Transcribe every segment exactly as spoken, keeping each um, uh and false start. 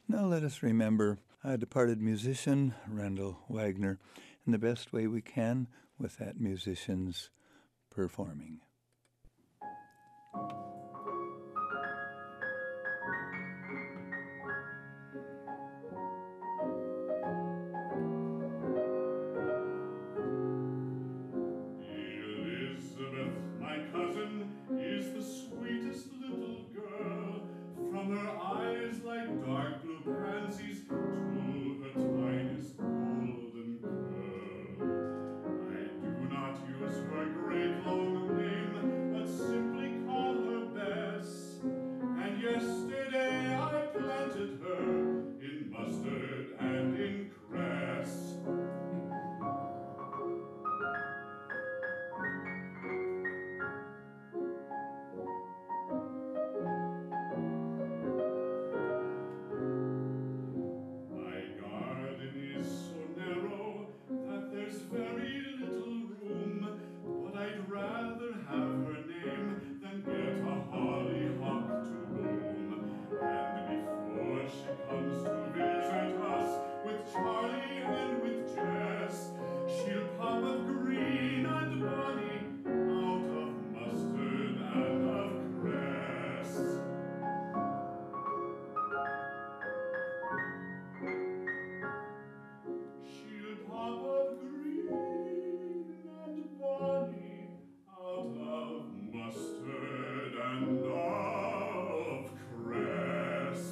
Now let us remember a departed musician, Randall Wagner, in the best way we can with that musician's performing. Elizabeth, my cousin, is the sweetest little girl, from her eyes like dark blue pansies to her tiniest golden curl. I do not use her great long name, but simply call her Bess, and yesterday I planted her in mustard and in cress. My garden is so narrow that there's very little room, but I'd rather have her name than get a hollyhock to bloom. And before she comes to visit us with Charlie and with Jess, she'll pop up green and bonny out of mustard and of cress. She'll pop up green and bonny out of mustard and of cress.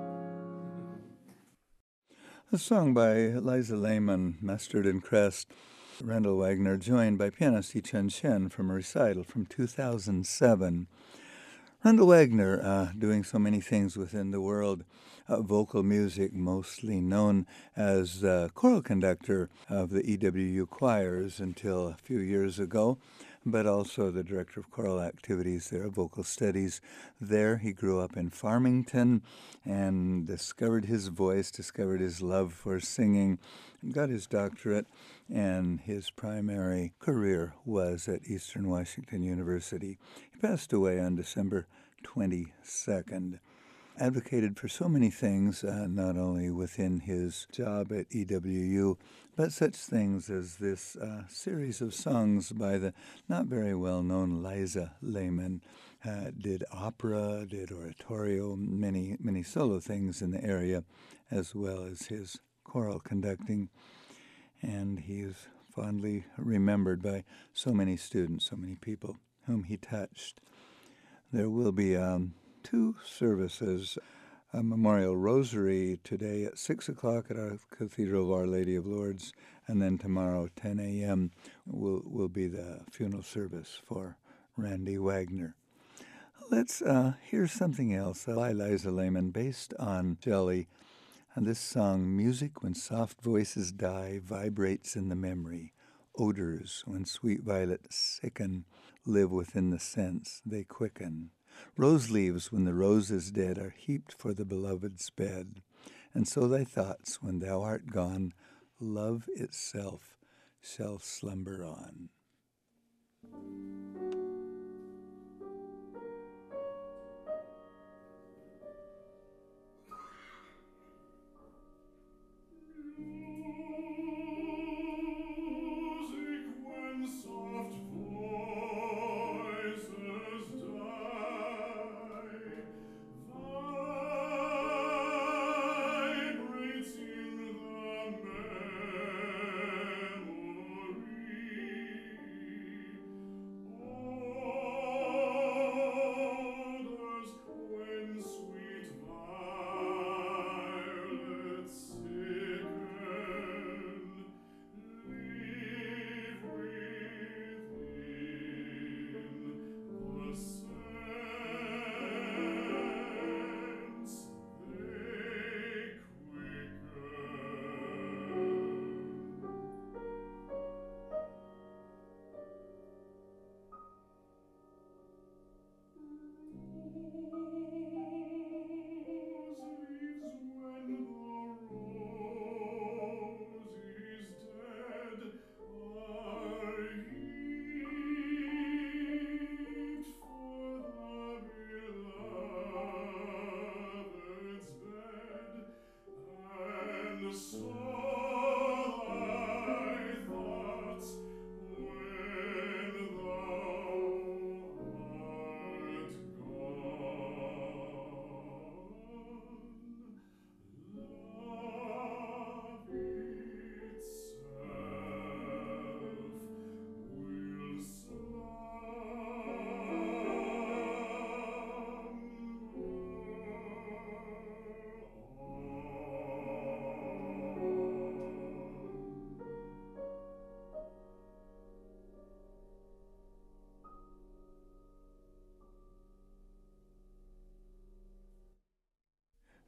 A song by Eliza Lehman, Mustard and Cress. Randall Wagner, joined by pianist Yi Chen Chen from a recital from two thousand seven. Randall Wagner, uh, doing so many things within the world of vocal music, mostly known as uh, choral conductor of the E W U choirs until a few years ago, but also the director of choral activities there, vocal studies there. He grew up in Farmington and discovered his voice, discovered his love for singing, got his doctorate, and his primary career was at Eastern Washington University. He passed away on December twenty-second. Advocated for so many things, uh, not only within his job at E W U, but such things as this uh, series of songs by the not very well-known Liza Lehman. Uh, did opera, did oratorio, many, many solo things in the area, as well as his choral conducting. And he is fondly remembered by so many students, so many people whom he touched. There will be um, two services, a memorial rosary today at six o'clock at our Cathedral of Our Lady of Lourdes, and then tomorrow, ten a.m., will, will be the funeral service for Randy Wagner. Let's uh, hear something else by Liza Lehman, based on Shelley. And this song, music when soft voices die, vibrates in the memory. Odors when sweet violets sicken, live within the sense, they quicken. Rose leaves when the rose is dead are heaped for the beloved's bed. And so thy thoughts, when thou art gone, love itself shall slumber on.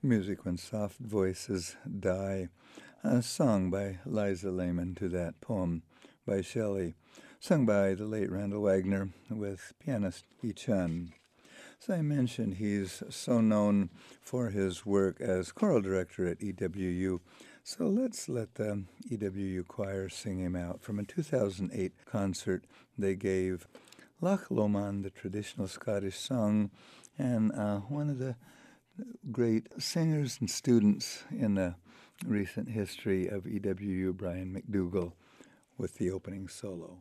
Music When Soft Voices Die, a song by Liza Layman to that poem by Shelley, sung by the late Randall Wagner with pianist Yi Chen. As I mentioned, he's so known for his work as choral director at E W U, so let's let the E W U choir sing him out from a two thousand eight concert they gave. Loch Lomond, the traditional Scottish song, and uh, one of the great singers and students in the recent history of E W U, Brian McDougall, with the opening solo.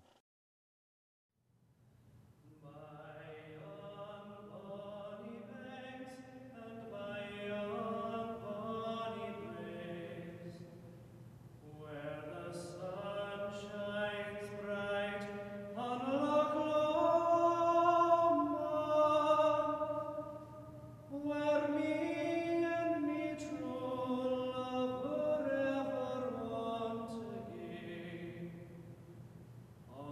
Oh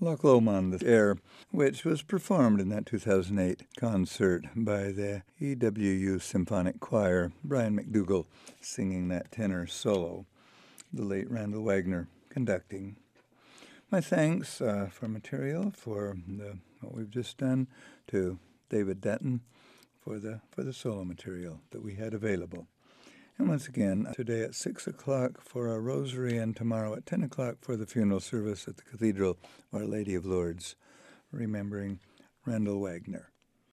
Loch Lomond, the air, which was performed in that two thousand eight concert by the E W U Symphonic Choir, Brian McDougall singing that tenor solo, the late Randall Wagner conducting. My thanks uh, for material for the, what we've just done to David Denton for the for the solo material that we had available. And once again, today at six o'clock for our rosary and tomorrow at ten o'clock for the funeral service at the Cathedral of Our Lady of Lourdes, remembering Randall Wagner.